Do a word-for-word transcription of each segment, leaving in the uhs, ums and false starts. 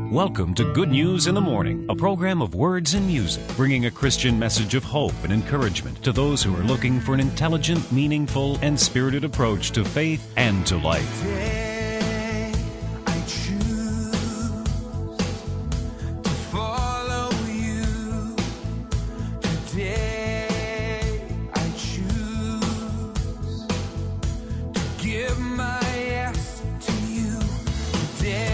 Welcome to Good News in the Morning, a program of words and music, bringing a Christian message of hope and encouragement to those who are looking for an intelligent, meaningful, and spirited approach to faith and to life. Today, I choose to follow you. Today, I choose to give my yes to you. Today,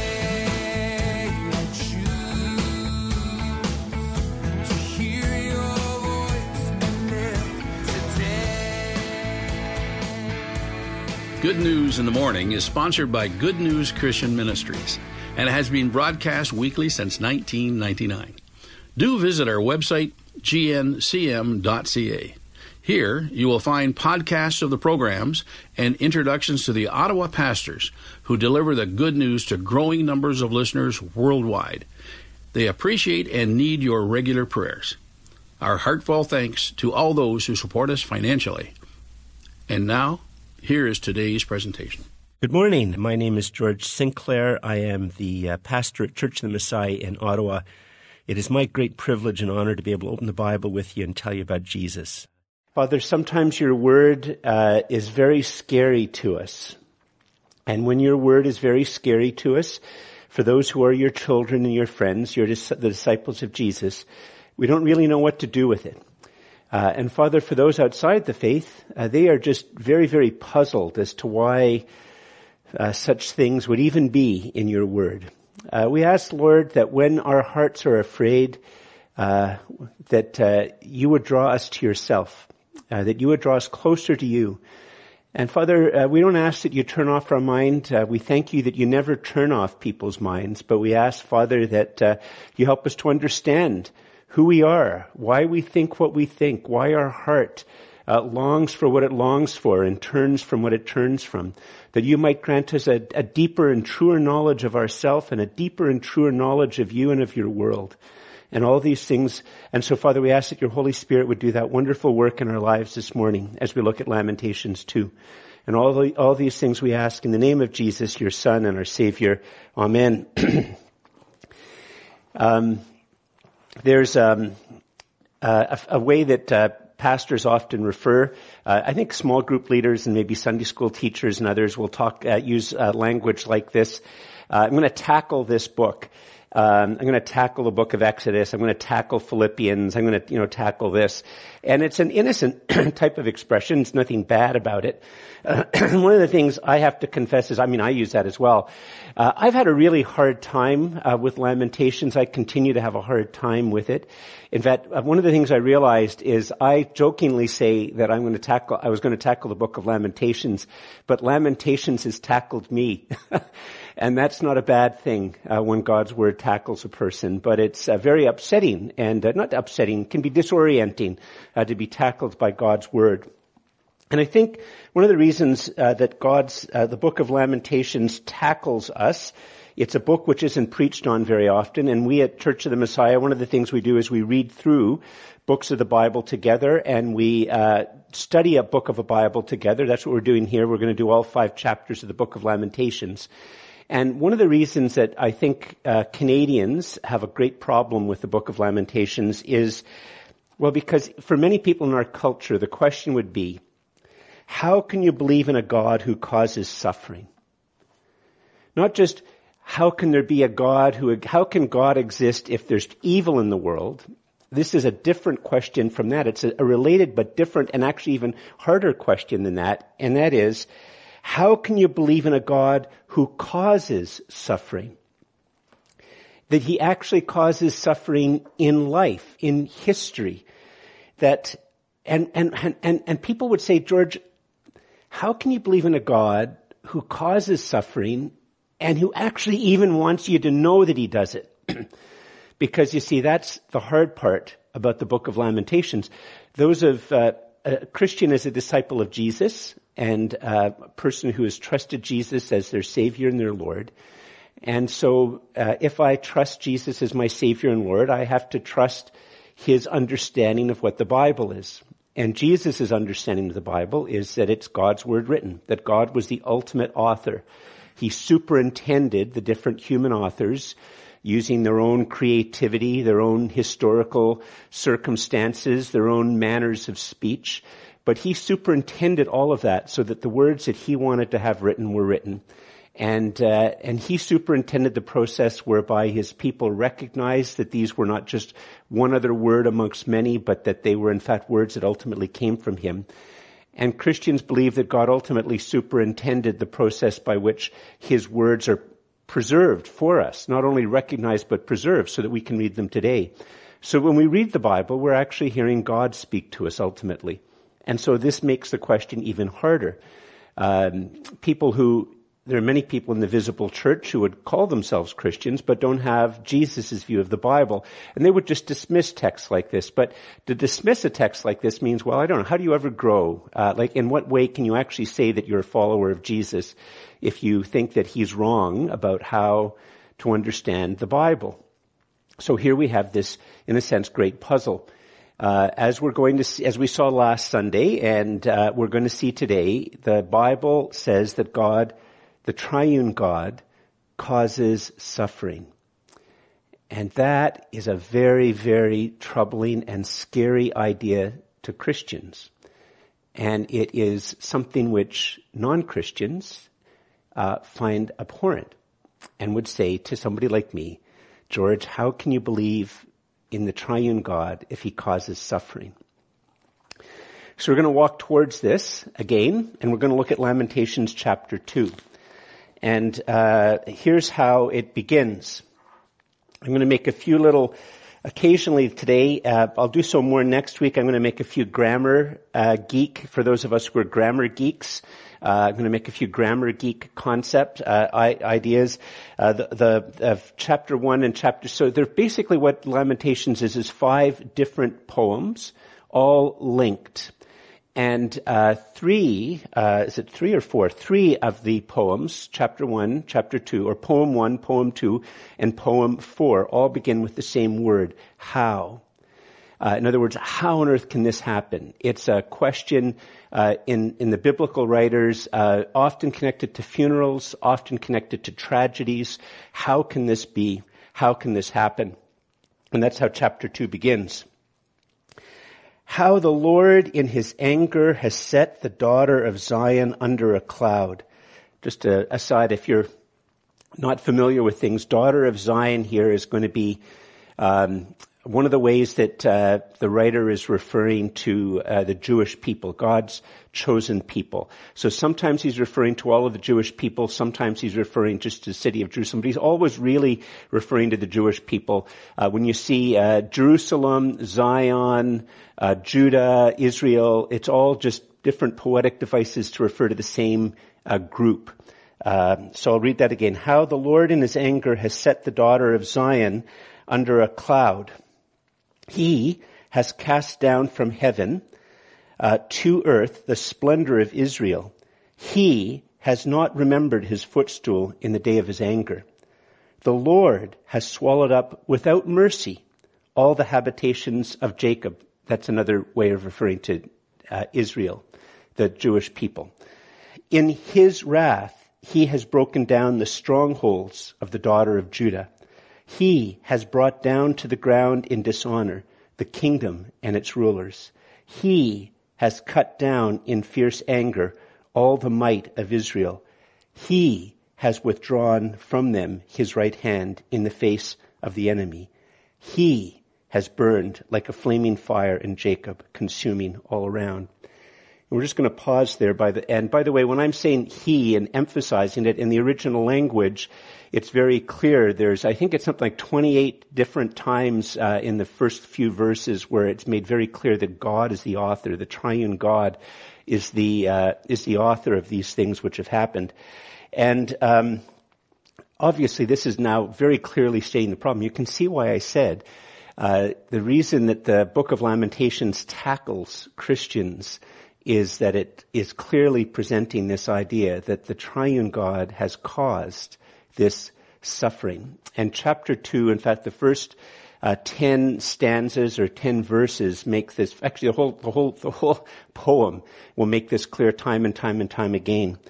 Good News in the Morning is sponsored by Good News Christian Ministries and has been broadcast weekly since nineteen ninety-nine. Do visit our website, g n c m dot c a. Here, you will find podcasts of the programs and introductions to the Ottawa pastors who deliver the good news to growing numbers of listeners worldwide. They appreciate and need your regular prayers. Our heartfelt thanks to all those who support us financially. And now, here is today's presentation. Good morning. My name is George Sinclair. I am the uh, pastor at Church of the Messiah in Ottawa. It is my great privilege and honor to be able to open the Bible with you and tell you about Jesus. Father, sometimes your word uh, is very scary to us. And when your word is very scary to us, for those who are your children and your friends, you're the disciples of Jesus, we don't really know what to do with it. Uh, and Father, for those outside the faith, uh, they are just very, very puzzled as to why uh, such things would even be in your word. Uh, we ask, Lord, that when our hearts are afraid, uh, that uh, you would draw us to yourself, uh, that you would draw us closer to you. And Father, uh, we don't ask that you turn off our mind. Uh, we thank you that you never turn off people's minds, but we ask, Father, that uh, you help us to understand who we are, why we think what we think, why our heart uh, longs for what it longs for and turns from what it turns from, that you might grant us a, a deeper and truer knowledge of ourself and a deeper and truer knowledge of you and of your world and all these things. And so, Father, we ask that your Holy Spirit would do that wonderful work in our lives this morning as we look at Lamentations two. And all, the, all these things we ask in the name of Jesus, your Son and our Savior. Amen. um, There's um, uh, a, a way that uh, pastors often refer. Uh, I think small group leaders and maybe Sunday school teachers and others will talk uh, use uh, language like this. Uh, I'm going to tackle this book. Um, I'm going to tackle the book of Exodus. I'm going to tackle Philippians. I'm going to, you know, tackle this. And it's an innocent type of expression. There's nothing bad about it. Uh, one of the things I have to confess is, I mean, I use that as well. Uh, I've had a really hard time uh, with Lamentations. I continue to have a hard time with it. In fact, uh, one of the things I realized is I jokingly say that I'm going to tackle, I was going to tackle the book of Lamentations, but Lamentations has tackled me. And that's not a bad thing uh, when God's word tackles a person, but it's uh, very upsetting and uh, not upsetting, can be disorienting uh, to be tackled by God's word. And I think one of the reasons uh, that God's, uh, the book of Lamentations tackles us, it's a book which isn't preached on very often, and we at Church of the Messiah, one of the things we do is we read through books of the Bible together, and we uh, study a book of a Bible together. That's what we're doing here. We're going to do all five chapters of the book of Lamentations. And one of the reasons that I think uh, Canadians have a great problem with the book of Lamentations is, well, because for many people in our culture, the question would be, how can you believe in a God who causes suffering? Not just, how can there be a God who, how can God exist if there's evil in the world? This is a different question from that. It's a, a related but different and actually even harder question than that. And that is, how can you believe in a God who causes suffering? That he actually causes suffering in life, in history. That, and, and, and, and people would say, George, how can you believe in a God who causes suffering and who actually even wants you to know that he does it? Because you see, that's the hard part about the book of Lamentations. Those of, uh, a Christian is a disciple of Jesus, and uh, a person who has trusted Jesus as their Savior and their Lord. And so uh, if I trust Jesus as my Savior and Lord, I have to trust his understanding of what the Bible is. And Jesus' understanding of the Bible is that it's God's word written, that God was the ultimate author. He superintended the different human authors using their own creativity, their own historical circumstances, their own manners of speech. But he superintended all of that so that the words that he wanted to have written were written. And, uh, and he superintended the process whereby his people recognized that these were not just one other word amongst many, but that they were in fact words that ultimately came from him. And Christians believe that God ultimately superintended the process by which his words are preserved for us, not only recognized but preserved so that we can read them today. So when we read the Bible, we're actually hearing God speak to us ultimately. And so this makes the question even harder. Um, people who There are many people in the visible church who would call themselves Christians but don't have Jesus' view of the Bible. And they would just dismiss texts like this. But to dismiss a text like this means, well, I don't know, how do you ever grow? Uh, like, in what way can you actually say that you're a follower of Jesus if you think that he's wrong about how to understand the Bible? So here we have this, in a sense, great puzzle. Uh, as we're going to see, as we saw last Sunday, and uh, we're going to see today, the Bible says that God, the triune God, causes suffering. And that is a very, very troubling and scary idea to Christians. And it is something which non-Christians uh, find abhorrent and would say to somebody like me, George, how can you believe in the triune God if he causes suffering? So we're going to walk towards this again, and we're going to look at Lamentations chapter two. And uh here's how it begins. I'm going to make a few little, occasionally today, uh, I'll do so more next week, I'm going to make a few grammar uh geek, for those of us who are grammar geeks. Uh, I'm going to make a few grammar geek concept uh, I, ideas. Uh, the, the uh, chapter one and chapter, so they're basically what Lamentations is, is five different poems, all linked. And uh three, uh is it three or four? Three of the poems, chapter one, chapter two, or poem one, poem two, and poem four, all begin with the same word, how. Uh, in other words, how on earth can this happen? It's a question uh in, in the biblical writers, uh often connected to funerals, often connected to tragedies. How can this be? How can this happen? And that's how chapter two begins. How the Lord in his anger has set the daughter of Zion under a cloud. Just a aside, if you're not familiar with things, daughter of Zion here is going to be um, one of the ways that uh, the writer is referring to uh, the Jewish people, God's chosen people. So sometimes he's referring to all of the Jewish people, sometimes he's referring just to the city of Jerusalem, but he's always really referring to the Jewish people. Uh, when you see uh, Jerusalem, Zion, uh, Judah, Israel, it's all just different poetic devices to refer to the same uh, group. Uh, so I'll read that again. How the Lord in his anger has set the daughter of Zion under a cloud. He has cast down from heaven uh, to earth the splendor of Israel. He has not remembered his footstool in the day of his anger. The Lord has swallowed up without mercy all the habitations of Jacob. That's another way of referring to uh, Israel, the Jewish people. In his wrath, he has broken down the strongholds of the daughter of Judah. He has brought down to the ground in dishonor the kingdom and its rulers. He has cut down in fierce anger all the might of Israel. He has withdrawn from them his right hand in the face of the enemy. He has burned like a flaming fire in Jacob, consuming all around. And we're just going to pause there by the end. By the way, when I'm saying he and emphasizing it in the original language, it's very clear. There's, I think it's something like twenty-eight different times uh, in the first few verses where it's made very clear that God is the author, the triune God is the uh, is the author of these things which have happened. And um, obviously this is now very clearly stating the problem. You can see why I said uh, the reason that the Book of Lamentations tackles Christians is that it is clearly presenting this idea that the triune God has caused this suffering. And chapter two, in fact, the first uh, ten stanzas or ten verses make this, actually the whole, the whole, the whole poem will make this clear time and time and time again.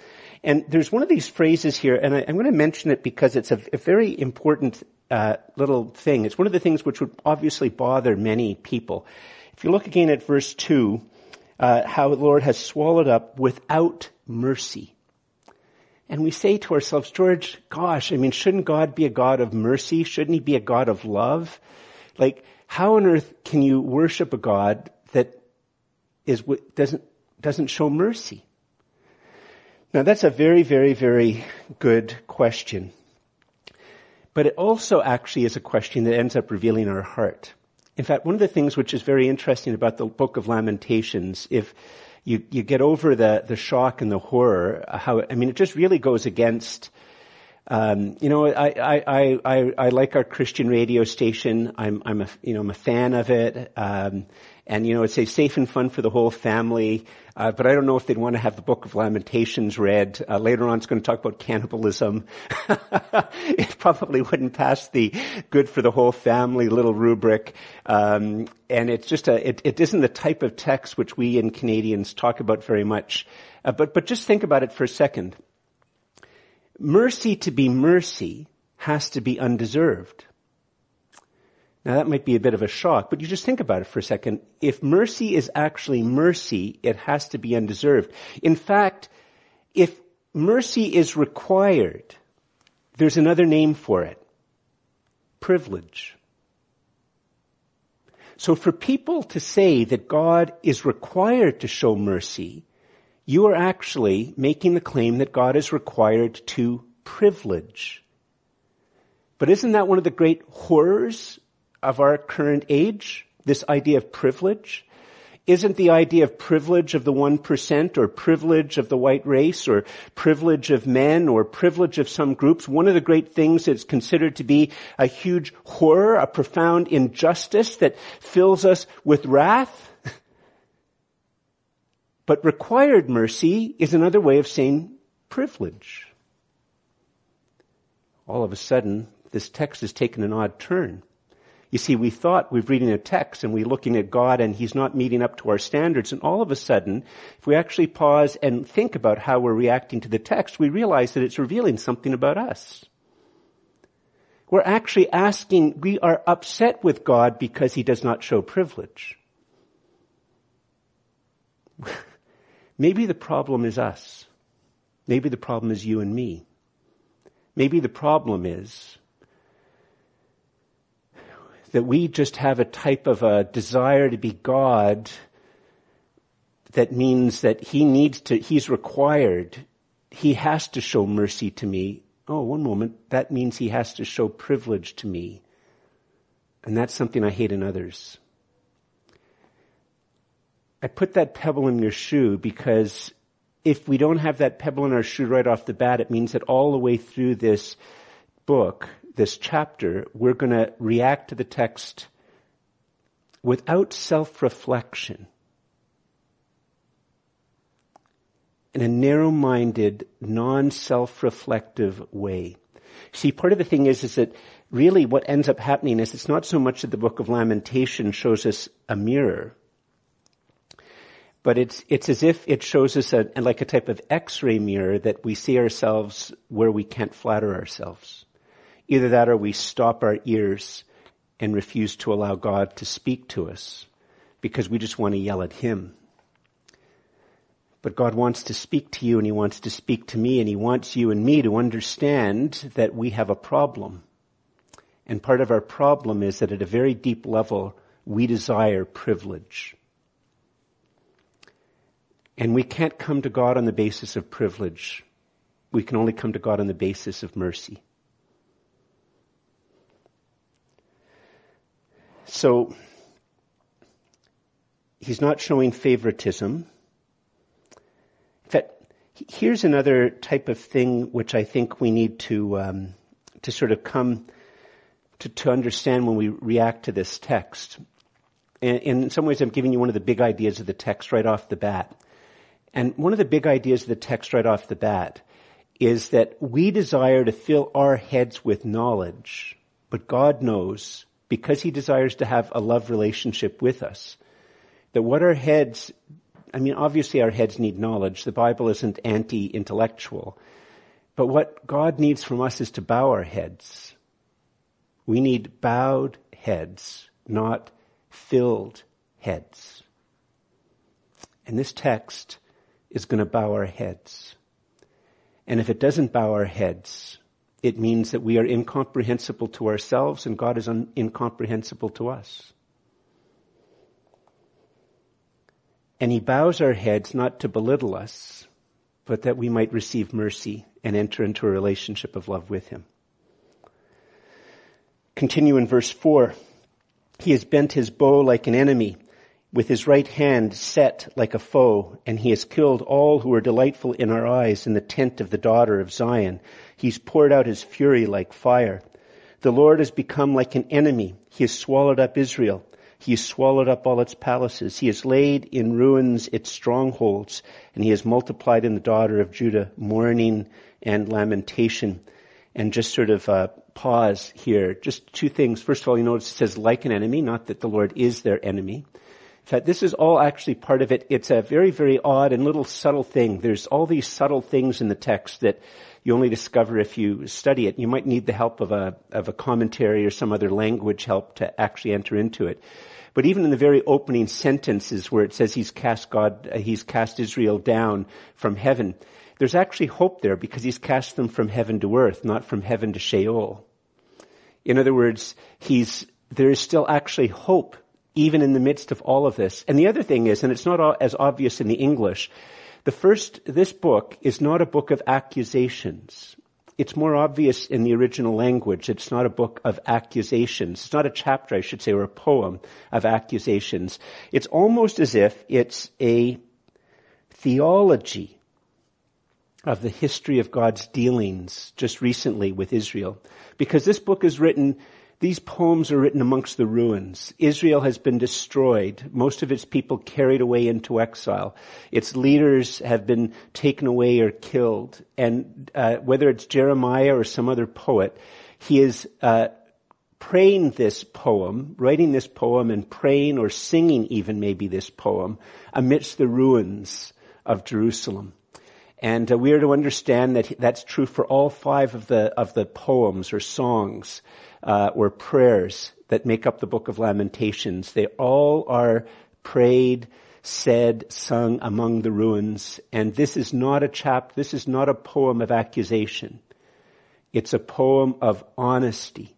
And there's one of these phrases here, and I, I'm going to mention it because it's a, a very important uh, little thing. It's one of the things which would obviously bother many people. If you look again at verse two, uh, how the Lord has swallowed up without mercy. And we say to ourselves, George, gosh, I mean, shouldn't God be a God of mercy? Shouldn't he be a God of love? Like, how on earth can you worship a God that is doesn't doesn't show mercy? Now, that's a very, very, very good question. But it also actually is a question that ends up revealing our heart. In fact, one of the things which is very interesting about the book of Lamentations, if you, you get over the, the shock and the horror, how, I mean, it just really goes against, um, you know, I, I, I, I like our Christian radio station. I'm, I'm a, you know, I'm a fan of it. Um, and, you know, it's a safe and fun for the whole family. Uh, but I don't know if they'd want to have the book of Lamentations read. Uh, later on it's going to talk about cannibalism. It probably wouldn't pass the good for the whole family little rubric. Um, and it's just a, it, it isn't the type of text which we in Canadians talk about very much. Uh, but, but just think about it for a second. Mercy to be mercy has to be undeserved. Now that might be a bit of a shock, but you just think about it for a second. If mercy is actually mercy, it has to be undeserved. In fact, if mercy is required, there's another name for it. Privilege. So for people to say that God is required to show mercy, you are actually making the claim that God is required to privilege. But isn't that one of the great horrors of our current age, this idea of privilege? Isn't the idea of privilege of the one percent or privilege of the white race or privilege of men or privilege of some groups one of the great things that's considered to be a huge horror, a profound injustice that fills us with wrath? But required mercy is another way of saying privilege. All of a sudden, this text has taken an odd turn. You see, we thought we were reading a text and we're looking at God and he's not meeting up to our standards. And all of a sudden, if we actually pause and think about how we're reacting to the text, we realize that it's revealing something about us. We're actually asking, we are upset with God because he does not show privilege. Maybe the problem is us. Maybe the problem is you and me. Maybe the problem is that we just have a type of a desire to be God that means that he needs to, he's required, he has to show mercy to me. Oh, one moment, that means he has to show privilege to me. And that's something I hate in others. I put that pebble in your shoe because if we don't have that pebble in our shoe right off the bat, it means that all the way through this book, this chapter, we're going to react to the text without self-reflection, in a narrow-minded, non-self-reflective way. See, part of the thing is, is that really what ends up happening is it's not so much that the book of Lamentations shows us a mirror, but it's it's as if it shows us a, like a type of X-ray mirror that we see ourselves where we can't flatter ourselves. Either that or we stop our ears and refuse to allow God to speak to us because we just want to yell at him. But God wants to speak to you and he wants to speak to me and he wants you and me to understand that we have a problem. And part of our problem is that at a very deep level, we desire privilege. And we can't come to God on the basis of privilege. We can only come to God on the basis of mercy. So, he's not showing favoritism. In fact, here's another type of thing which I think we need to um, to sort of come to, to understand when we react to this text. And in some ways, I'm giving you one of the big ideas of the text right off the bat. And one of the big ideas of the text right off the bat is that we desire to fill our heads with knowledge, but God knows, because he desires to have a love relationship with us, that what our heads I mean, obviously our heads need knowledge. The Bible isn't anti-intellectual. But what God needs from us is to bow our heads. We need bowed heads, not filled heads. And this text is going to bow our heads. And if it doesn't bow our heads, it means that we are incomprehensible to ourselves and God is un- incomprehensible to us. And he bows our heads not to belittle us, but that we might receive mercy and enter into a relationship of love with him. Continue in verse four. He has bent his bow like an enemy, with his right hand set like a foe, and he has killed all who are delightful in our eyes in the tent of the daughter of Zion. He's poured out his fury like fire. The Lord has become like an enemy. He has swallowed up Israel. He has swallowed up all its palaces. He has laid in ruins its strongholds, and he has multiplied in the daughter of Judah mourning and lamentation. And just sort of uh, pause here. Just two things. First of all, you notice it says like an enemy, not that the Lord is their enemy. In fact, this is all actually part of it. It's a very, very odd and little subtle thing. There's all these subtle things in the text that you only discover if you study it. You might need the help of a, of a commentary or some other language help to actually enter into it. But even in the very opening sentences where it says he's cast God, uh, he's cast Israel down from heaven, there's actually hope there because he's cast them from heaven to earth, not from heaven to Sheol. In other words, he's, there is still actually hope even in the midst of all of this. And the other thing is, and it's not as obvious in the English, the first, this book is not a book of accusations. It's more obvious in the original language. It's not a book of accusations. It's not a chapter, I should say, or a poem of accusations. It's almost as if it's a theology of the history of God's dealings just recently with Israel. Because this book is written, these poems are written amongst the ruins. Israel has been destroyed. Most of its people carried away into exile. Its leaders have been taken away or killed. And uh, whether it's Jeremiah or some other poet, he is uh, praying this poem, writing this poem and praying or singing even maybe this poem amidst the ruins of Jerusalem. And uh, we are to understand that that's true for all five of the of the poems or songs uh, or prayers that make up the Book of Lamentations. They all are prayed, said, sung among the ruins. And this is not a chap. This is not a poem of accusation. It's a poem of honesty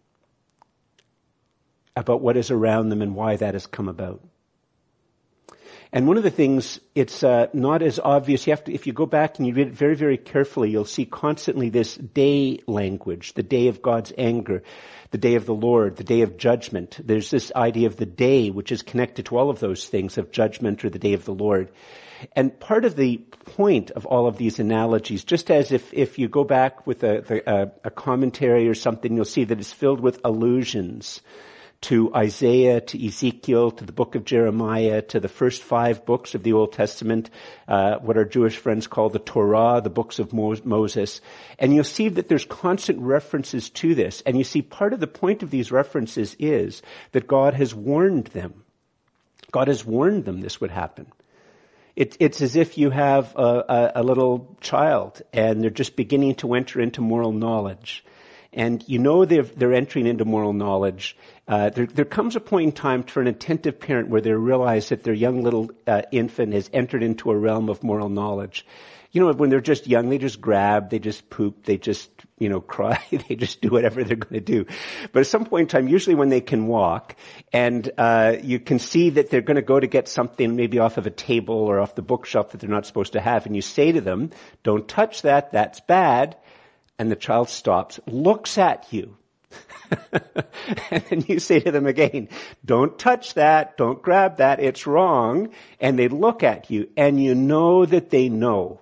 about what is around them and why that has come about. And one of the things, it's uh, not as obvious. You have to, if you go back and you read it very, very carefully, you'll see constantly this day language, the day of God's anger, the day of the Lord, the day of judgment. There's this idea of the day, which is connected to all of those things of judgment or the day of the Lord. And part of the point of all of these analogies, just as if, if you go back with a, a, a commentary or something, you'll see that it's filled with allusions to Isaiah, to Ezekiel, to the book of Jeremiah, to the first five books of the Old Testament, uh, what our Jewish friends call the Torah, the books of Mo- Moses. And you'll see that there's constant references to this. And you see part of the point of these references is that God has warned them. God has warned them this would happen. It, it's as if you have a, a, a little child and they're just beginning to enter into moral knowledge. And you know they're, they're entering into moral knowledge. Uh, there, there comes a point in time for an attentive parent where they realize that their young little uh, infant has entered into a realm of moral knowledge. You know, when they're just young, they just grab, they just poop, they just, you know, cry, they just do whatever they're going to do. But at some point in time, usually when they can walk, and uh you can see that they're going to go to get something maybe off of a table or off the bookshelf that they're not supposed to have, and you say to them, don't touch that, that's bad. And the child stops, looks at you. And then you say to them again, don't touch that, don't grab that, it's wrong. And they look at you and you know that they know.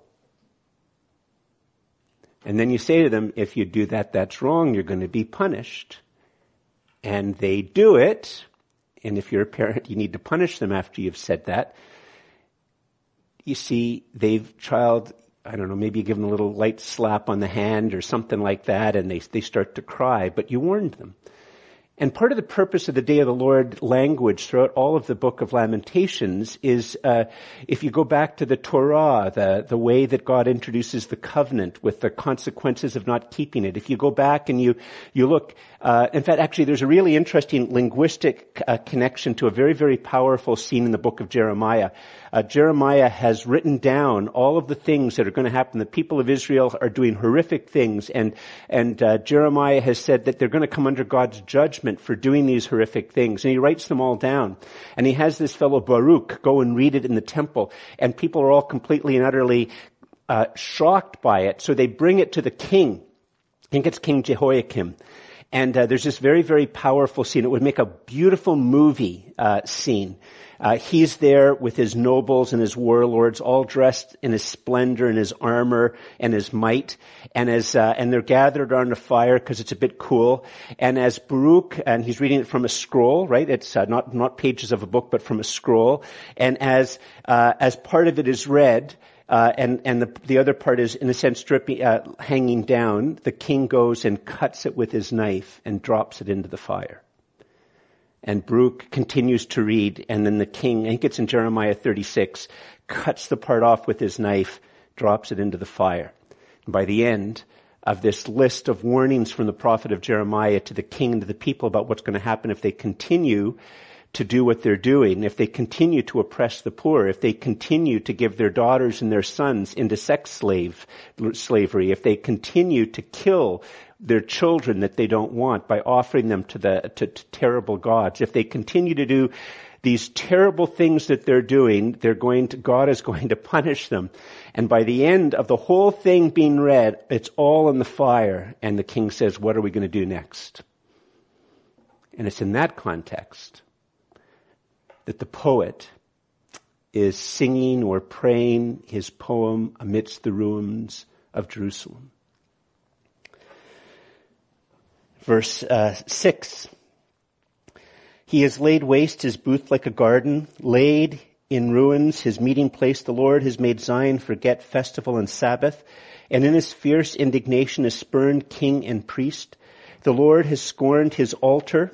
And then you say to them, if you do that, that's wrong, you're going to be punished. And they do it. And if you're a parent, you need to punish them after you've said that. You see, they've, child, I don't know, maybe you give them a little light slap on the hand or something like that, and they they start to cry, but you warned them. And part of the purpose of the Day of the Lord language throughout all of the book of Lamentations is, uh, if you go back to the Torah, the, the way that God introduces the covenant with the consequences of not keeping it. If you go back and you, you look, uh, in fact, actually there's a really interesting linguistic uh, connection to a very, very powerful scene in the book of Jeremiah. Uh, Jeremiah has written down all of the things that are going to happen. The people of Israel are doing horrific things, and, and, uh, Jeremiah has said that they're going to come under God's judgment for doing these horrific things. And he writes them all down. And he has this fellow Baruch go and read it in the temple. And people are all completely and utterly uh, shocked by it. So they bring it to the king. I think it's King Jehoiakim. And uh, there's this very, very powerful scene. It would make a beautiful movie uh, scene. Uh, he's there with his nobles and his warlords, all dressed in his splendor and his armor and his might. And as, uh, and they're gathered around a fire because it's a bit cool. And as Baruch, and he's reading it from a scroll, right? It's uh, not, not pages of a book, but from a scroll. And as, uh, as part of it is read, Uh, and, and the, the other part is, in a sense, dripping, uh, hanging down, the king goes and cuts it with his knife and drops it into the fire. And Baruch continues to read, and then the king, I think it's in Jeremiah thirty-six, cuts the part off with his knife, drops it into the fire. And by the end of this list of warnings from the prophet of Jeremiah to the king and to the people about what's going to happen if they continue to do what they're doing, if they continue to oppress the poor, if they continue to give their daughters and their sons into sex slave, slavery, if they continue to kill their children that they don't want by offering them to the to, to terrible gods, if they continue to do these terrible things that they're doing, they're going to, God is going to punish them. And by the end of the whole thing being read, it's all in the fire, and the king says, what are we going to do next? And it's in that context that the poet is singing or praying his poem amidst the ruins of Jerusalem. Verse uh, six. He has laid waste his booth like a garden, laid in ruins his meeting place. The Lord has made Zion forget festival and Sabbath, and in his fierce indignation has spurned king and priest. The Lord has scorned his altar,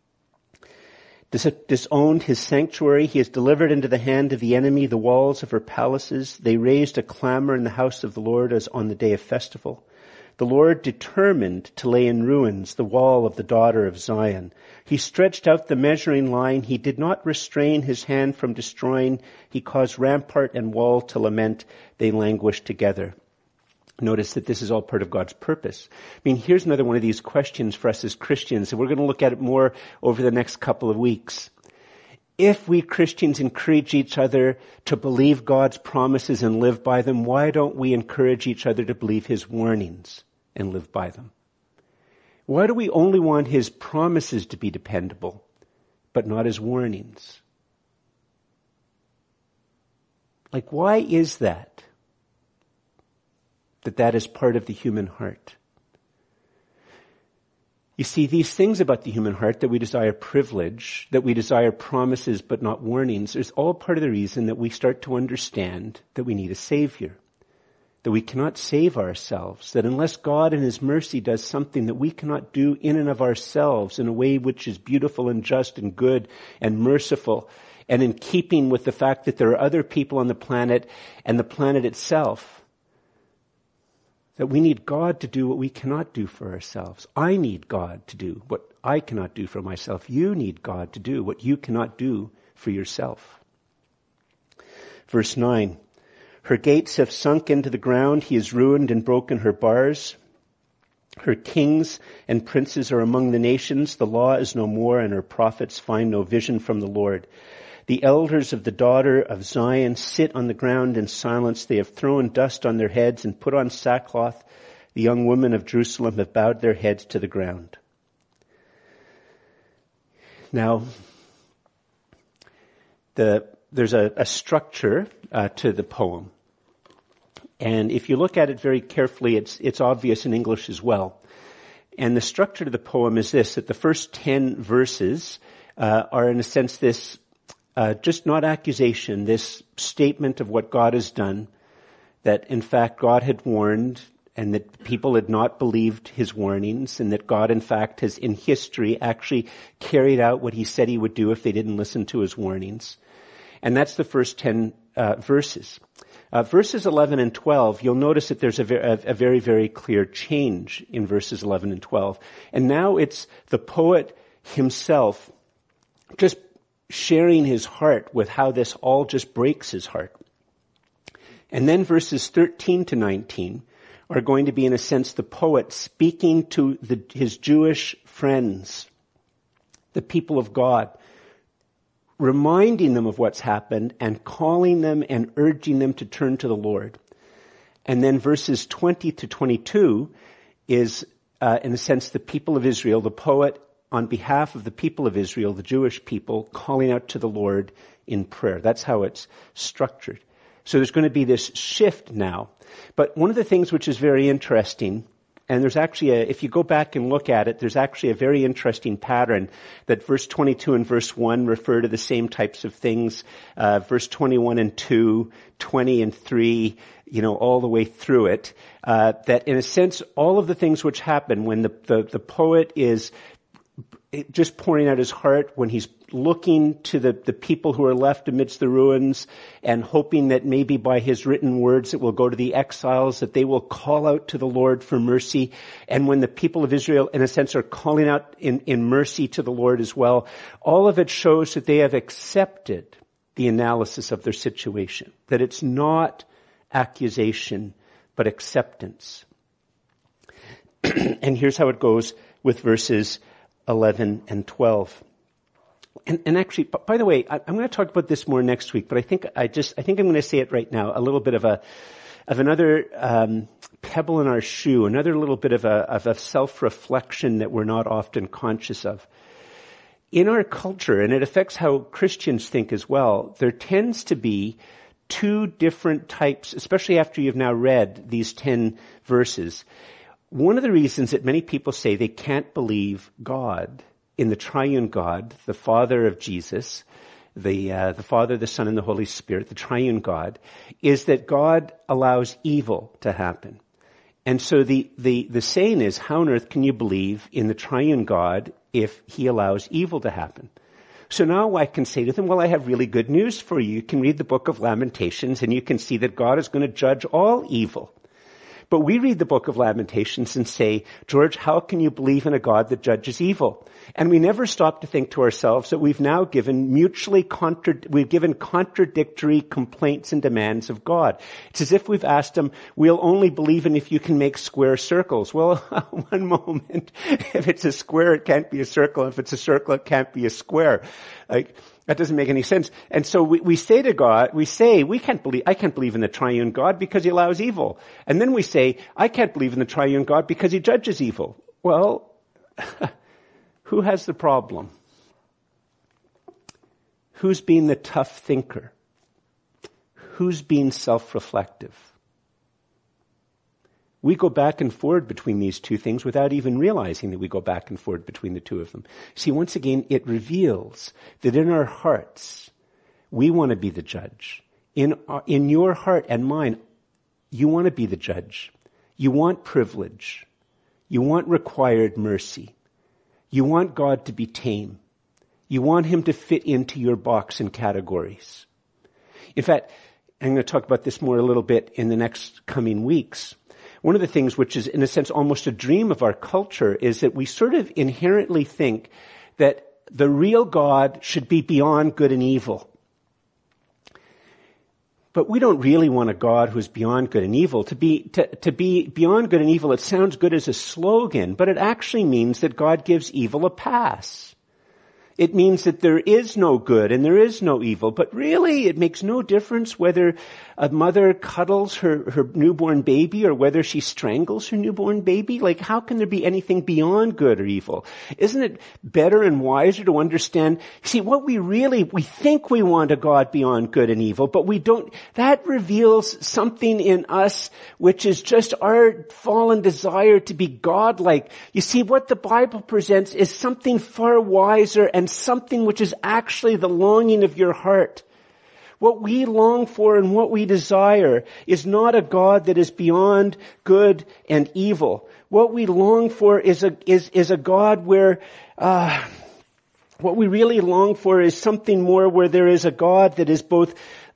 disowned his sanctuary. He has delivered into the hand of the enemy the walls of her palaces. They raised a clamor in the house of the Lord as on the day of festival. The Lord determined to lay in ruins the wall of the daughter of Zion. He stretched out the measuring line. He did not restrain his hand from destroying. He caused rampart and wall to lament. They languished together. Notice that this is all part of God's purpose. I mean, here's another one of these questions for us as Christians, and we're going to look at it more over the next couple of weeks. If we Christians encourage each other to believe God's promises and live by them, why don't we encourage each other to believe his warnings and live by them? Why do we only want his promises to be dependable, but not his warnings? Like, why is that? That that is part of the human heart. You see, these things about the human heart, that we desire privilege, that we desire promises but not warnings, is all part of the reason that we start to understand that we need a Savior, that we cannot save ourselves, that unless God in his mercy does something that we cannot do in and of ourselves in a way which is beautiful and just and good and merciful, and in keeping with the fact that there are other people on the planet and the planet itself, that we need God to do what we cannot do for ourselves. I need God to do what I cannot do for myself. You need God to do what you cannot do for yourself. Verse nine. Her gates have sunk into the ground. He has ruined and broken her bars. Her kings and princes are among the nations. The law is no more, and her prophets find no vision from the Lord. The elders of the daughter of Zion sit on the ground in silence. They have thrown dust on their heads and put on sackcloth. The young women of Jerusalem have bowed their heads to the ground. Now, the, there's a, a structure uh, to the poem. And if you look at it very carefully, it's, it's obvious in English as well. And the structure to the poem is this, that the first ten verses uh, are in a sense this Uh, just not accusation, this statement of what God has done, that in fact God had warned and that people had not believed his warnings, and that God, in fact, has in history actually carried out what he said he would do if they didn't listen to his warnings. And that's the first ten uh, verses. Uh, verses eleven and twelve, you'll notice that there's a, ver- a, a very, very clear change in verses eleven and twelve. And now it's the poet himself just sharing his heart with how this all just breaks his heart. And then verses thirteen to nineteen are going to be, in a sense, the poet speaking to the, his Jewish friends, the people of God, reminding them of what's happened and calling them and urging them to turn to the Lord. And then verses twenty to twenty-two is, uh, in a sense, the people of Israel, the poet on behalf of the people of Israel, the Jewish people, calling out to the Lord in prayer. That's how it's structured. So there's going to be this shift now. But one of the things which is very interesting, and there's actually a, if you go back and look at it, there's actually a very interesting pattern that verse twenty-two and verse one refer to the same types of things. Uh, verse twenty-one and two, twenty and three, you know, all the way through it. Uh, that in a sense, all of the things which happen when the, the, the poet is just pouring out his heart, when he's looking to the, the people who are left amidst the ruins and hoping that maybe by his written words it will go to the exiles, that they will call out to the Lord for mercy. And when the people of Israel, in a sense, are calling out in, in mercy to the Lord as well, all of it shows that they have accepted the analysis of their situation, that it's not accusation, but acceptance. And here's how it goes with verses eleven and twelve. And, and actually, by the way, I, I'm going to talk about this more next week, but I think I just, I think I'm going to say it right now, a little bit of a, of another, um, pebble in our shoe, another little bit of a, of a self-reflection that we're not often conscious of. In our culture, and it affects how Christians think as well, there tends to be two different types, especially after you've now read these ten verses. One of the reasons that many people say they can't believe God, in the triune God, the Father of Jesus, the uh, the Father, the Son, and the Holy Spirit, the triune God, is that God allows evil to happen. And so the, the, the saying is, how on earth can you believe in the triune God if he allows evil to happen? So now I can say to them, well, I have really good news for you. You can read the book of Lamentations and you can see that God is going to judge all evil. But we read the book of Lamentations and say, George, how can you believe in a God that judges evil? And we never stop to think to ourselves that we've now given mutually contra- we've given contradictory complaints and demands of God. It's as if we've asked him, we'll only believe in if you can make square circles. Well, one moment, if it's a square, it can't be a circle. If it's a circle, it can't be a square. Like, that doesn't make any sense. And so we, we say to God, we say, we can't believe, I can't believe in the triune God because he allows evil. And then we say, I can't believe in the triune God because he judges evil. Well, who has the problem? Who's being the tough thinker? Who's being self-reflective? We go back and forward between these two things without even realizing that we go back and forward between the two of them. See, once again, it reveals that in our hearts, we want to be the judge. In, our, in your heart and mine, you want to be the judge. You want privilege. You want required mercy. You want God to be tame. You want him to fit into your box and categories. In fact, I'm going to talk about this more a little bit in the next coming weeks. One of the things which is, in a sense, almost a dream of our culture is that we sort of inherently think that the real God should be beyond good and evil. But we don't really want a God who's beyond good and evil. To be, to, to be beyond good and evil, it sounds good as a slogan, but it actually means that God gives evil a pass. It means that there is no good and there is no evil, but really it makes no difference whether a mother cuddles her, her newborn baby or whether she strangles her newborn baby. Like, how can there be anything beyond good or evil? Isn't it better and wiser to understand, see, what we really, we think we want a God beyond good and evil, but we don't, that reveals something in us which is just our fallen desire to be godlike. You see, what the Bible presents is something far wiser and something which is actually the longing of your heart. What we long for and what we desire is not a God that is beyond good and evil. What we long for is a, is, is a God where, uh, what we really long for is something more where there is a God that is both,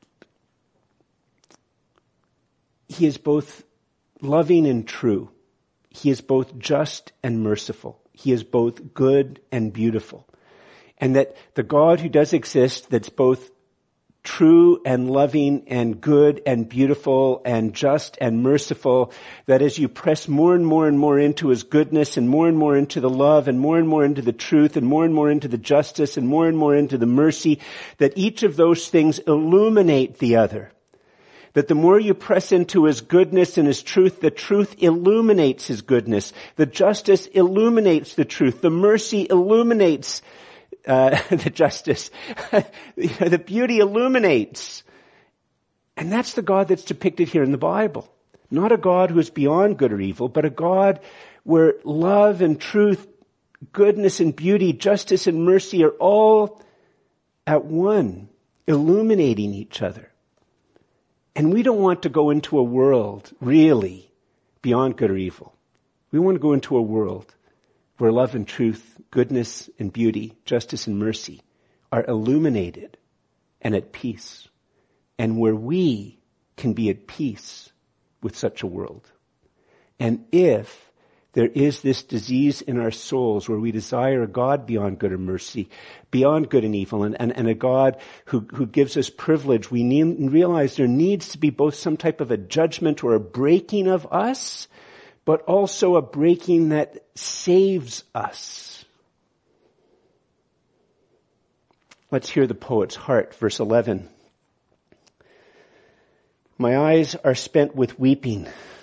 He is both loving and true. He is both just and merciful. He is both good and beautiful. And that the God who does exist, that's both true and loving and good and beautiful and just and merciful, that as you press more and more and more into His goodness and more and more into the love and more and more into the truth and more and more into the justice and more and more into the mercy, that each of those things illuminate the other. That the more you press into His goodness and His truth, the truth illuminates His goodness. The justice illuminates the truth. The mercy illuminates Uh, the justice. The beauty illuminates. And that's the God that's depicted here in the Bible. Not a God who is beyond good or evil, but a God where love and truth, goodness and beauty, justice and mercy are all at one, illuminating each other. And we don't want to go into a world, really, beyond good or evil. We want to go into a world where love and truth, goodness and beauty, justice and mercy are illuminated and at peace, and where we can be at peace with such a world. And if there is this disease in our souls where we desire a God beyond good or mercy, beyond good and evil, and, and, and a God who, who gives us privilege, we need, realize there needs to be both some type of a judgment or a breaking of us, but also a breaking that saves us. Let's hear the poet's heart, verse eleven. My eyes are spent with weeping.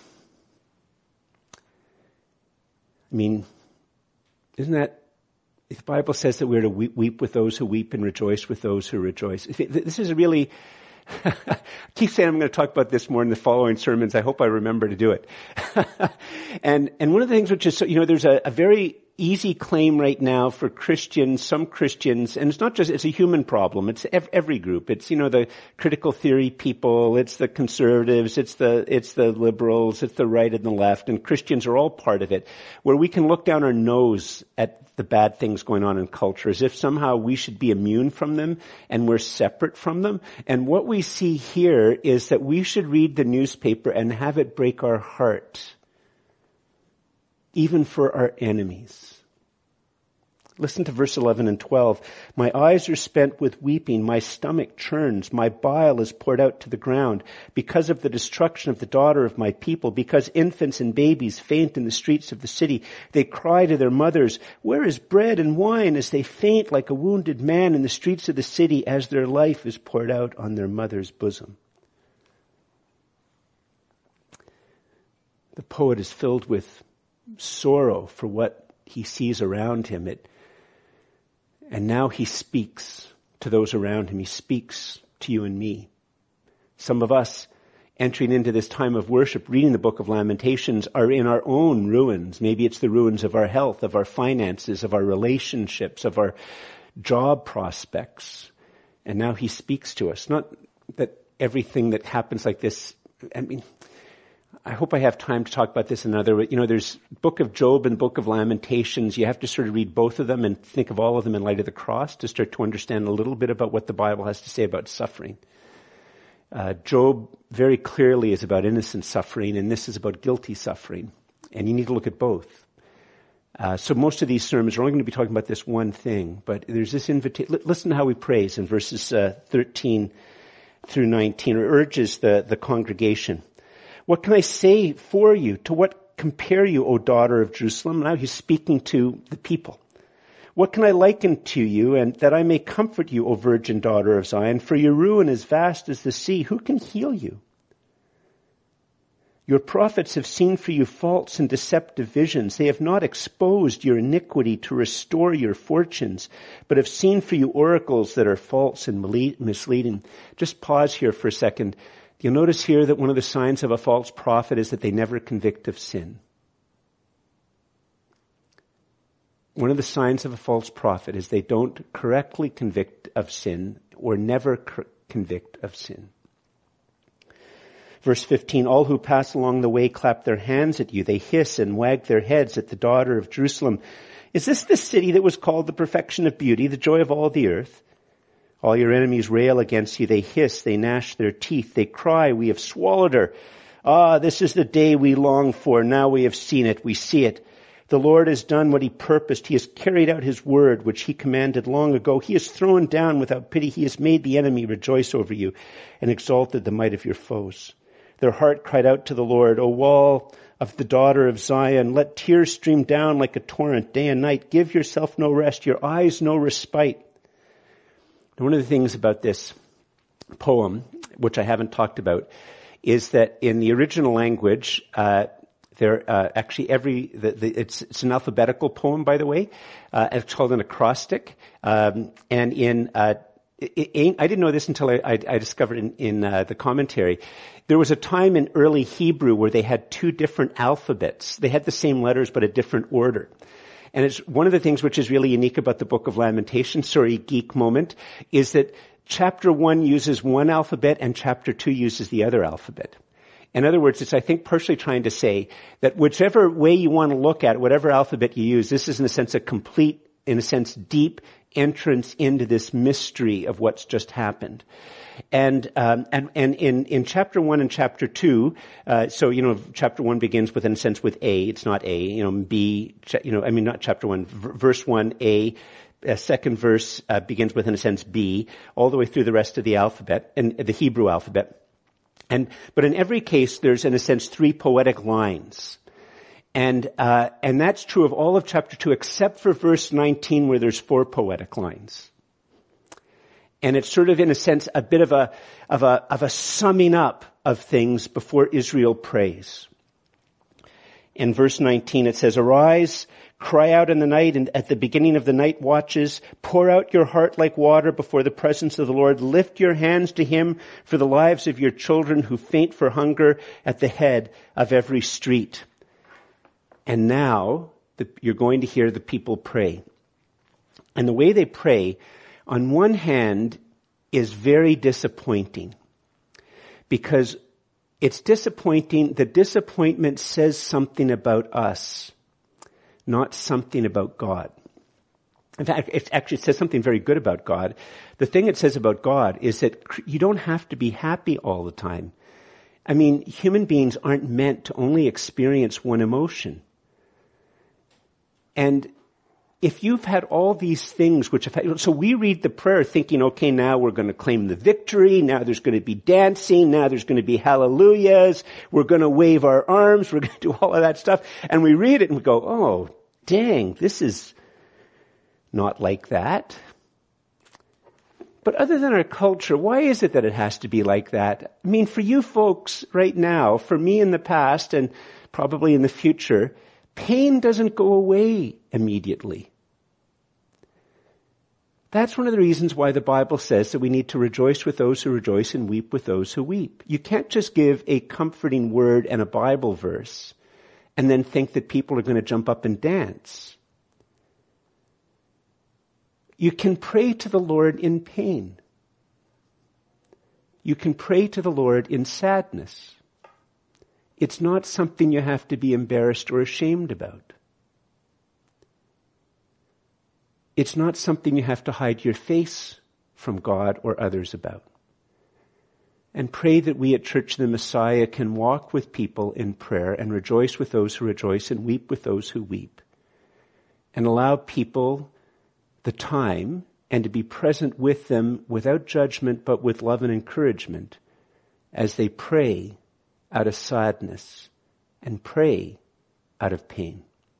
I mean, isn't that, the Bible says that we're to weep, weep with those who weep and rejoice with those who rejoice. This is really, I keep saying I'm going to talk about this more in the following sermons. I hope I remember to do it. and and one of the things which is, so, you know, there's a, a very easy claim right now for Christians, some Christians, and it's not just, it's a human problem. It's ev- every group. It's, you know, the critical theory people, it's the conservatives, it's the, it's the liberals, it's the right and the left, and Christians are all part of it, where we can look down our nose at the bad things going on in culture as if somehow we should be immune from them and we're separate from them. And what we see here is that we should read the newspaper and have it break our heart, even for our enemies. Listen to verse eleven and twelve. My eyes are spent with weeping. My stomach churns. My bile is poured out to the ground because of the destruction of the daughter of my people, because infants and babies faint in the streets of the city. They cry to their mothers, where is bread and wine, as they faint like a wounded man in the streets of the city as their life is poured out on their mother's bosom. The poet is filled with sorrow for what he sees around him. It And now he speaks to those around him. He speaks to you and me. Some of us entering into this time of worship, reading the book of Lamentations, are in our own ruins. Maybe it's the ruins of our health, of our finances, of our relationships, of our job prospects. And now he speaks to us. Not that everything that happens like this, I mean, I hope I have time to talk about this another. You know, there's Book of Job and Book of Lamentations. You have to sort of read both of them and think of all of them in light of the cross to start to understand a little bit about what the Bible has to say about suffering. Uh, Job very clearly is about innocent suffering, and this is about guilty suffering. And you need to look at both. Uh, so most of these sermons are only going to be talking about this one thing, but there's this invitation. Listen to how he prays in verses uh, thirteen through nineteen, or urges the, the congregation. What can I say for you? To what compare you, O daughter of Jerusalem? Now he's speaking to the people. What can I liken to you, and that I may comfort you, O virgin daughter of Zion? For your ruin is vast as the sea. Who can heal you? Your prophets have seen for you false and deceptive visions. They have not exposed your iniquity to restore your fortunes, but have seen for you oracles that are false and misleading. Just pause here for a second. You'll notice here that one of the signs of a false prophet is that they never convict of sin. One of the signs of a false prophet is they don't correctly convict of sin, or never cor- convict of sin. Verse fifteen, all who pass along the way clap their hands at you. They hiss and wag their heads at the daughter of Jerusalem. Is this the city that was called the perfection of beauty, the joy of all the earth? All your enemies rail against you. They hiss, they gnash their teeth. They cry, we have swallowed her. Ah, this is the day we long for. Now we have seen it. We see it. The Lord has done what he purposed. He has carried out his word, which he commanded long ago. He has thrown down without pity. He has made the enemy rejoice over you and exalted the might of your foes. Their heart cried out to the Lord, O wall of the daughter of Zion, let tears stream down like a torrent day and night. Give yourself no rest, your eyes no respite. Now, one of the things about this poem, which I haven't talked about, is that in the original language, uh, there uh, actually every the, the, it's it's an alphabetical poem, by the way. Uh, it's called an acrostic, um, and in uh, it, it, I didn't know this until I, I, I discovered in, in uh, the commentary. There was a time in early Hebrew where they had two different alphabets. They had the same letters but a different order. And it's one of the things which is really unique about the Book of Lamentations, sorry, geek moment, is that chapter one uses one alphabet and chapter two uses the other alphabet. In other words, it's, I think, partially trying to say that whichever way you want to look at it, whatever alphabet you use, this is in a sense a complete, in a sense, deep entrance into this mystery of what's just happened. And, um, and, and in, in chapter one and chapter two, uh, so, you know, chapter one begins with, in a sense, with A. It's not A, you know, B, you know, I mean, not chapter one, v- verse one, A. A second verse, uh, begins with, in a sense, B, all the way through the rest of the alphabet, and the Hebrew alphabet. And, but in every case, there's, in a sense, three poetic lines. And, uh, and that's true of all of chapter two, except for verse nineteen, where there's four poetic lines. And it's sort of, in a sense, a bit of a, of a, of a summing up of things before Israel prays. In verse nineteen, it says, arise, cry out in the night and at the beginning of the night watches, pour out your heart like water before the presence of the Lord. Lift your hands to him for the lives of your children who faint for hunger at the head of every street. And now the, you're going to hear the people pray. And the way they pray, on one hand, is very disappointing. Because it's disappointing. The disappointment says something about us, not something about God. In fact, it actually says something very good about God. The thing it says about God is that you don't have to be happy all the time. I mean, human beings aren't meant to only experience one emotion. And if you've had all these things which have had, so we read the prayer thinking, okay, now we're going to claim the victory. Now there's going to be dancing. Now there's going to be hallelujahs. We're going to wave our arms. We're going to do all of that stuff. And we read it and we go, oh, dang, this is not like that. But other than our culture, why is it that it has to be like that? I mean, for you folks right now, for me in the past and probably in the future, pain doesn't go away immediately. That's one of the reasons why the Bible says that we need to rejoice with those who rejoice and weep with those who weep. You can't just give a comforting word and a Bible verse and then think that people are going to jump up and dance. You can pray to the Lord in pain. You can pray to the Lord in sadness. It's not something you have to be embarrassed or ashamed about. It's not something you have to hide your face from God or others about. And pray that we at Church of the Messiah can walk with people in prayer and rejoice with those who rejoice and weep with those who weep. And allow people the time and to be present with them without judgment but with love and encouragement as they pray out of sadness and pray out of pain.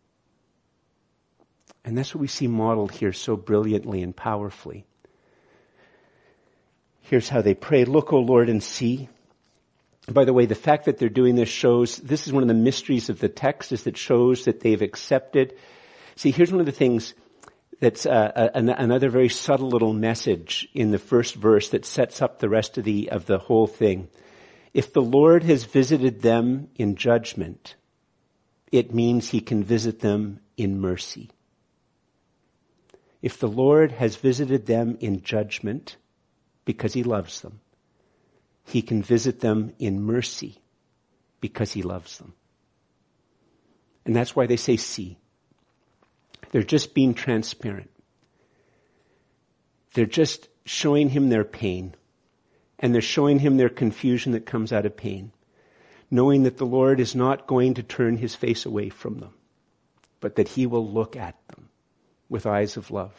And that's what we see modeled here so brilliantly and powerfully. Here's how they pray. Look, O Lord, and see. By the way, the fact that they're doing this shows, this is one of the mysteries of the text, is that shows that they've accepted. See, here's one of the things that's uh, an, another very subtle little message in the first verse that sets up the rest of the of the whole thing. If the Lord has visited them in judgment, it means he can visit them in mercy. If the Lord has visited them in judgment, because he loves them. He can visit them in mercy because he loves them. And that's why they say see. They're just being transparent. They're just showing him their pain. And they're showing him their confusion that comes out of pain. Knowing that the Lord is not going to turn his face away from them, but that he will look at them with eyes of love.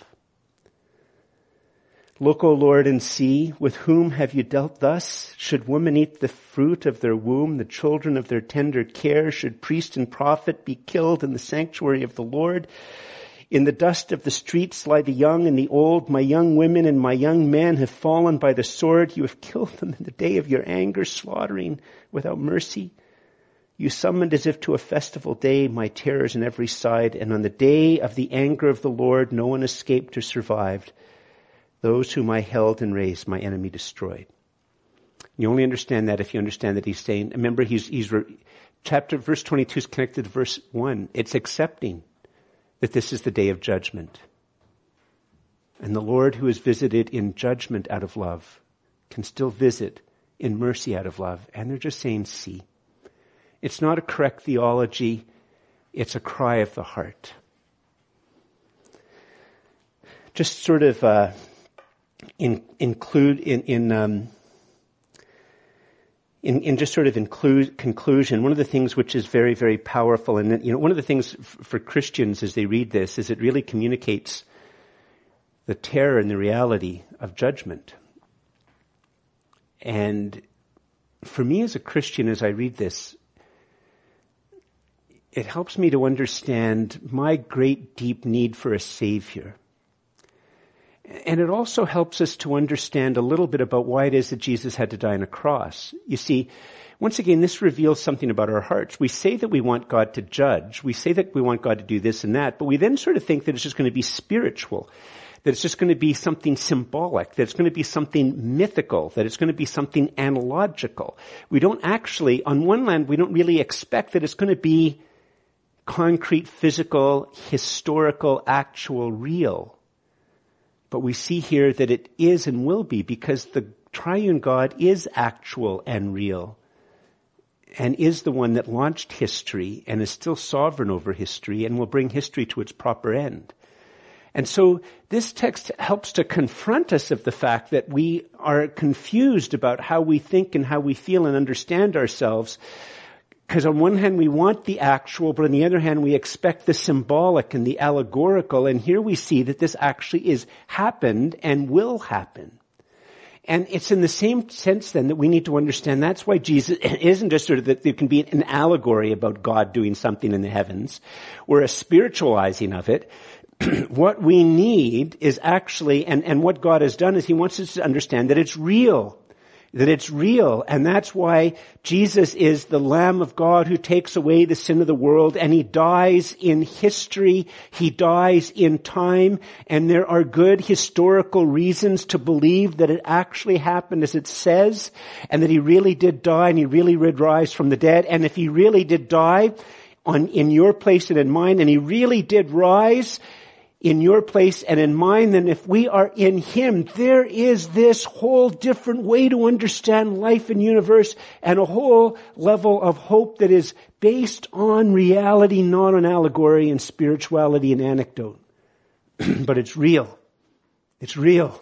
Look, O Lord, and see, with whom have you dealt thus? Should woman eat the fruit of their womb, the children of their tender care? Should priest and prophet be killed in the sanctuary of the Lord? In the dust of the streets lie the young and the old. My young women and my young men have fallen by the sword. You have killed them in the day of your anger, slaughtering without mercy. You summoned as if to a festival day my terrors on every side. And on the day of the anger of the Lord, no one escaped or survived. Those whom I held and raised, my enemy destroyed. You only understand that if you understand that he's saying, remember, he's, he's, chapter, verse twenty-two is connected to verse one. It's accepting that this is the day of judgment. And the Lord who is visited in judgment out of love can still visit in mercy out of love. And they're just saying, see. It's not a correct theology. It's a cry of the heart. Just sort of, uh, In, include in in, um, in in just sort of include conclusion. One of the things which is very very powerful, and you know, one of the things f- for Christians as they read this is it really communicates the terror and the reality of judgment. And for me as a Christian, as I read this, it helps me to understand my great deep need for a Savior. And it also helps us to understand a little bit about why it is that Jesus had to die on a cross. You see, once again, this reveals something about our hearts. We say that we want God to judge. We say that we want God to do this and that, but we then sort of think that it's just going to be spiritual, that it's just going to be something symbolic, that it's going to be something mythical, that it's going to be something analogical. We don't actually, on one hand, we don't really expect that it's going to be concrete, physical, historical, actual, real. But we see here that it is and will be, because the triune God is actual and real and is the one that launched history and is still sovereign over history and will bring history to its proper end. And so this text helps to confront us of the fact that we are confused about how we think and how we feel and understand ourselves. Because on one hand we want the actual, but on the other hand we expect the symbolic and the allegorical. And here we see that this actually is happened and will happen. And it's in the same sense then that we need to understand that's why Jesus isn't just sort of that there can be an allegory about God doing something in the heavens or a spiritualizing of it. What we need is actually, and, and what God has done is he wants us to understand that it's real. That it's real, and that's why Jesus is the Lamb of God who takes away the sin of the world, and he dies in history, he dies in time, and there are good historical reasons to believe that it actually happened as it says, and that he really did die, and he really did rise from the dead, and if he really did die on in your place and in mine, and he really did rise in your place and in mine, then if we are in him, there is this whole different way to understand life and universe and a whole level of hope that is based on reality, not on allegory and spirituality and anecdote. But it's real. It's real.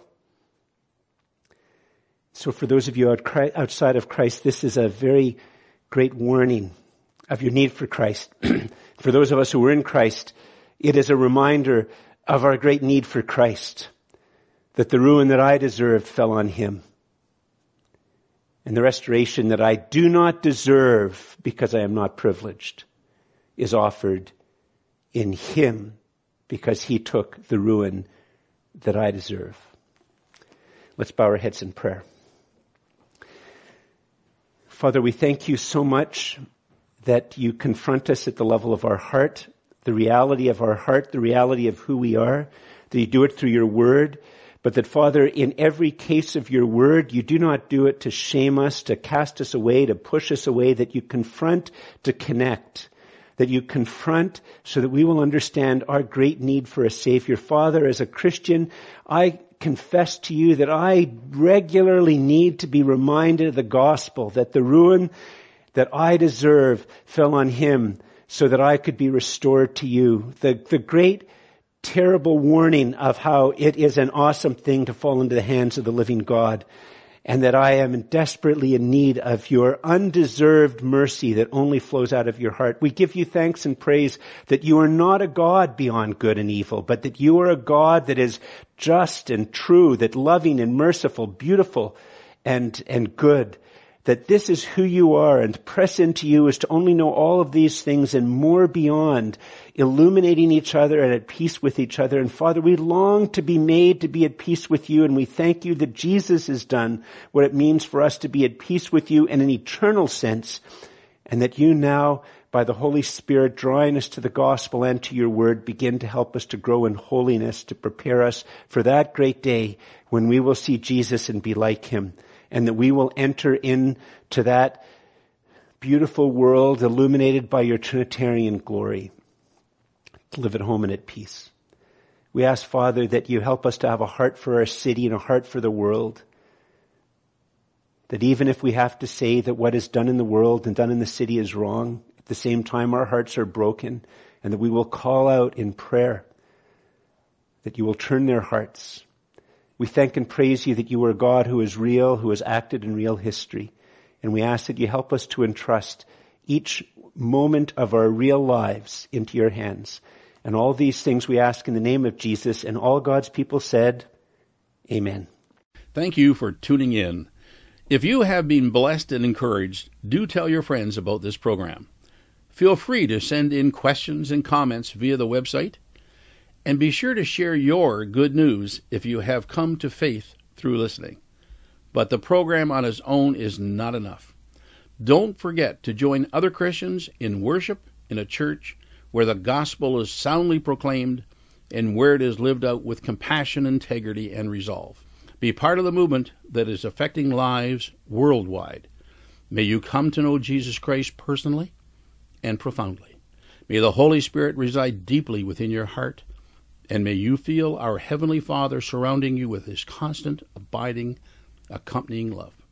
So for those of you outside of Christ, this is a very great warning of your need for Christ. For those of us who are in Christ, it is a reminder of our great need for Christ, that the ruin that I deserved fell on him, and the restoration that I do not deserve because I am not privileged is offered in him because he took the ruin that I deserve. Let's bow our heads in prayer. Father, we thank you so much that you confront us at the level of our heart, the reality of our heart, the reality of who we are, that you do it through your word, but that, Father, in every case of your word, you do not do it to shame us, to cast us away, to push us away, that you confront to connect, that you confront so that we will understand our great need for a Savior. Father, as a Christian, I confess to you that I regularly need to be reminded of the gospel, that the ruin that I deserve fell on him so that I could be restored to you. The, the great, terrible warning of how it is an awesome thing to fall into the hands of the living God, and that I am desperately in need of your undeserved mercy that only flows out of your heart. We give you thanks and praise that you are not a God beyond good and evil, but that you are a God that is just and true, that loving and merciful, beautiful and, and good. That this is who you are, and to press into you is to only know all of these things and more beyond, illuminating each other and at peace with each other. And Father, we long to be made to be at peace with you, and we thank you that Jesus has done what it means for us to be at peace with you in an eternal sense, and that you now, by the Holy Spirit, drawing us to the gospel and to your word, begin to help us to grow in holiness, to prepare us for that great day when we will see Jesus and be like him. And that we will enter into that beautiful world illuminated by your Trinitarian glory, to live at home and at peace. We ask, Father, that you help us to have a heart for our city and a heart for the world. That even if we have to say that what is done in the world and done in the city is wrong, at the same time our hearts are broken, and that we will call out in prayer, that you will turn their hearts. We thank and praise you that you are a God who is real, who has acted in real history. And we ask that you help us to entrust each moment of our real lives into your hands. And all these things we ask in the name of Jesus, and all God's people said, Amen. Thank you for tuning in. If you have been blessed and encouraged, do tell your friends about this program. Feel free to send in questions and comments via the website. And be sure to share your good news if you have come to faith through listening. But the program on its own is not enough. Don't forget to join other Christians in worship in a church where the gospel is soundly proclaimed and where it is lived out with compassion, integrity, and resolve. Be part of the movement that is affecting lives worldwide. May you come to know Jesus Christ personally and profoundly. May the Holy Spirit reside deeply within your heart. And may you feel our Heavenly Father surrounding you with his constant, abiding, accompanying love.